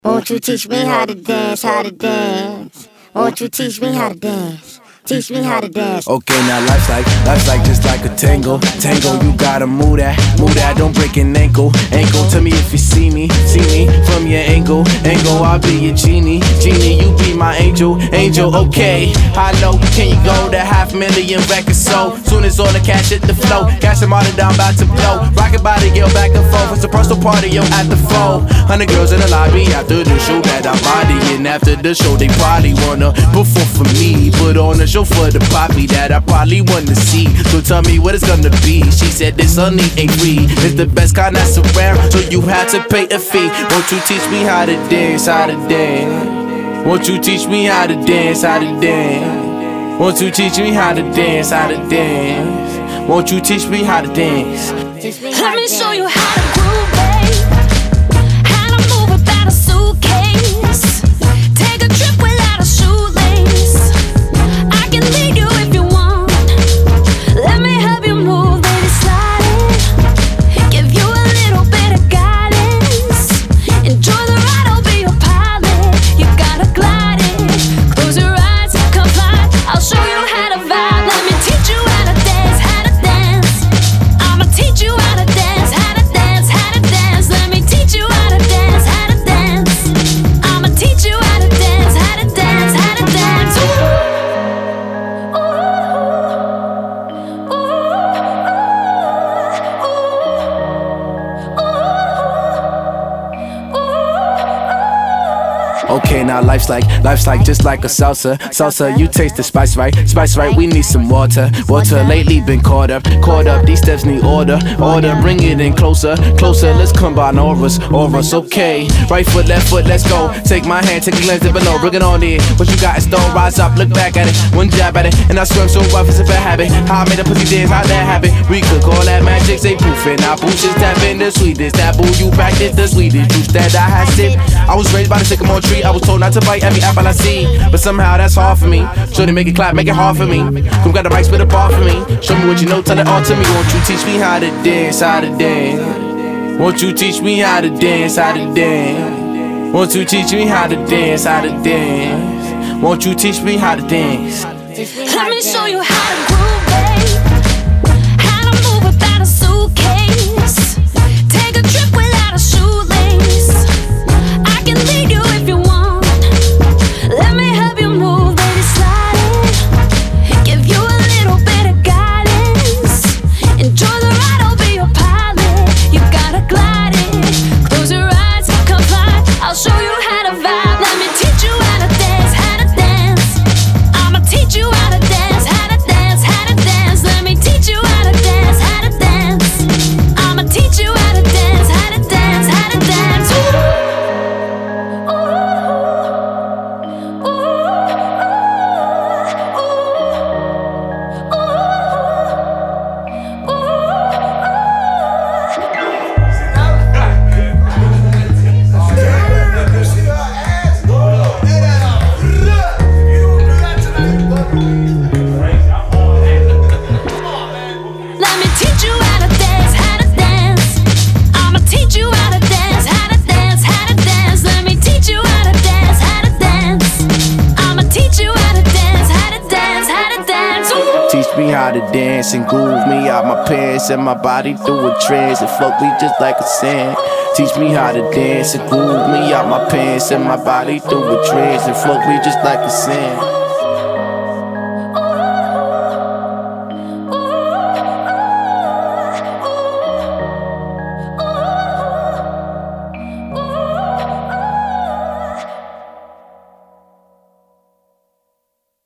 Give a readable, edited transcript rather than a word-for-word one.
Won't you teach me how to dance, how to dance? Won't you teach me how to dance? Teach me how to dance. Okay, now life's like just like a tango. Tango, you gotta move that, don't break an ankle. Tell me if you see me from your angle. I'll be your genie, you be my angel. Okay, how low can you go? That 500,000 records sold. Soon as all the cash hit the flow, cash them all down, about to blow. Rockin' body, girl, back and forth. It's a personal party, yo, at the 400 girls in the lobby after the show that I'm bodying. After the show, they probably wanna perform for me. Put on a show for the poppy that I probably wanna see. So tell me what it's gonna be. She said this honey ain't free. It's the best kind that's around, so you have to pay a fee. Won't you teach me how to dance, how to dance? Won't you teach me how to dance, how to dance? Won't you teach me how to dance, how to dance? Won't you teach me how to dance? Let me show you how to groove, babe. How to move without a suitcase. Take a trip without a shoelace. I can lead you if you want. Let me help you move, baby, slide it. Give you a little bit of guidance. Enjoy the ride, I'll be your pilot. You gotta glide it. Close your eyes, come fly. I'll show you how to vibe. Let me teach you how to dance, how to dance. I'ma teach you how to dance, how to dance, how to dance. Let me teach you how to dance, how to dance. I'ma teach you how to dance, how to dance, how to dance. Ooh. Ooh. Ooh. Ooh. Okay, now life's like just like a salsa, you taste the spice right, we need some water, lately been caught up, these steps need order, bring it in closer, let's combine auras, okay, right foot, left foot, let's go, take my hand, take a glance down below, bring it on in, what you got is stone, rise up, look back at it, one jab at it, and I swim so rough, it's a bad habit, how I made a pussy dance, how that happen, we could call that magic, say proofing, I boost this tap in the sweetest, that boo, you practice the sweetest juice that I had sipped, I was raised by the sycamore tree, I was told not to bite every apple I see, but somehow that's hard for me. Shorty make it clap, make it hard for me. Come got the mic, spit a bar for me. Show me what you know, tell it all to me. Won't you teach me how to dance, how to dance? Won't you teach me how to dance, how to dance? Won't you teach me how to dance, how to dance? Won't you teach me how to dance? Let me show you how to groove, babe. How to move without a suitcase. Take a trip without a shoelace. I can lead you if you want. Let me help you move, baby, slide it. Give you a little bit of guidance. Enjoy the ride, I'll be your pilot. You gotta glide it. Close your eyes, come fly. I'll show you how to vibe. Let me teach you how to dance, how to dance. I'ma teach you how to dance, how to dance, how to dance. Let me teach you how to dance, how to dance. I'ma teach you how to dance, how to dance, how to dance. Ooh. Ooh. Let me teach you how to dance, how to dance. I'ma teach you how to dance, how to dance, how to dance. Let me teach you how to dance, how to dance. I'ma teach you how to dance, how to dance, how to dance. Ooh. Teach me how to dance and groove me out my pants and my body through a trance and float me just like a sand. Teach me how to dance and groove me out my pants and my body through a trance and float me just like a sand.